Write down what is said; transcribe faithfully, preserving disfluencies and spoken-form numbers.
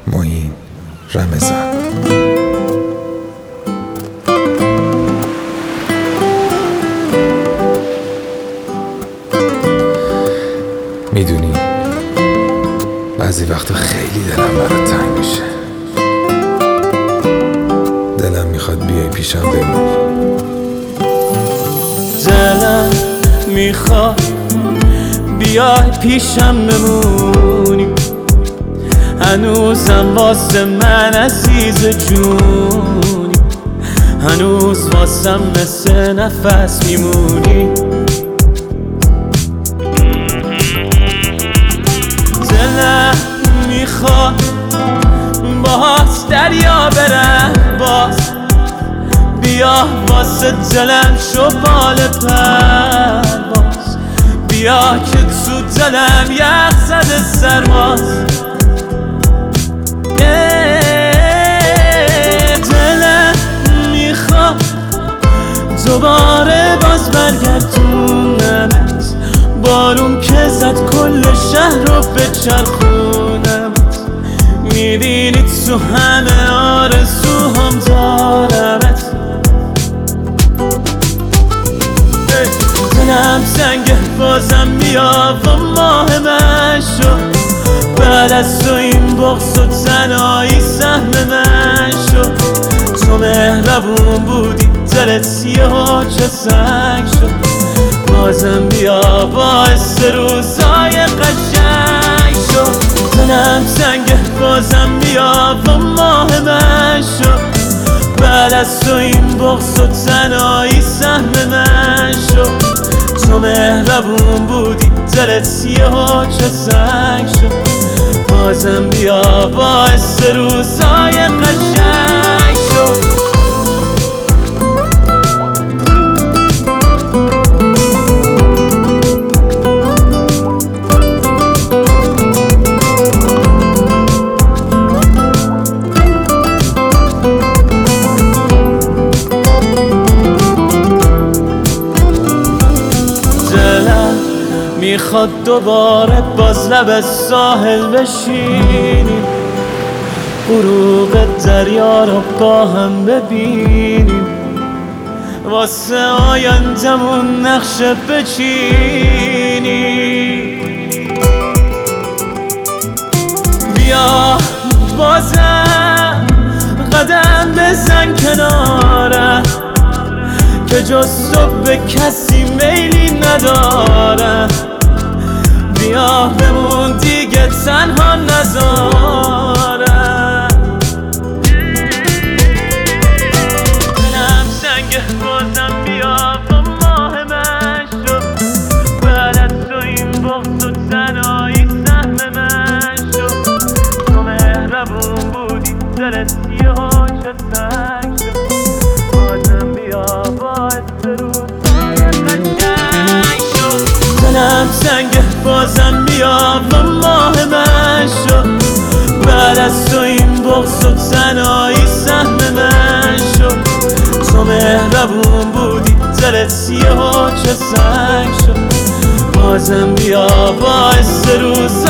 معین رمضان. میدونی بعضی وقتا خیلی دلم برات تنگ میشه، دلم میخواد بیای پیشم بمونی. دلم میخواد بیای پیشم بمونی، هنوزم واسه من عزیز جونی، هنوز واسم مثل نفس میمونی. دلم میخواد باز دریا برم، باز بیا واسه دلم شو بال پرواز، بیا که تو دلم یخ زده سرماز. دلم میخواد دوباره باز برگردونمت، بارون که زد کل شهر رو بچرخونمت. میبینی تو همه آرزوهام دارمت، دلم سنگه بازم بیا و ماه من شو، بعد از تو این بغض و تنهایی سهم من شو. تو مهربون بودی دلت یهو چه سنگ شد، بازم بیا باعث روزای قشنگ شو. دلم سنگه بازم بیا و ماه من شو، بعد از تو این بغض و تنهایی سهم من شو. تو مهربون بودی دلت یهو چه سنگ شد، بازم بیا باعث روزای قشنگ شو. میخواد دوباره باز لب ساحل بشینیم، غروب دریا رو با هم ببینیم، واسه آیندمون نقشه بچینیم. بیا بازم قدم بزن کنارم، که جز تو به کسی میلی ندارم. بیا بمون دیگه تنها نذارم. دلم سنگه بازم بیا و ماه من شو، بعد از تو این بغض و تنهایی سهم من شو. تو مهربون بودی دلت یهو چه سنگ شد، بازم بیا باعث روزای قشنگ شو. دلم سنگه بازم بیا و ماه من شو، بعد از تو این بغض و تنهایی سهم من شو. تو مهربون بودی دلت یهو چه سنگ شد، بازم بیا باعث روز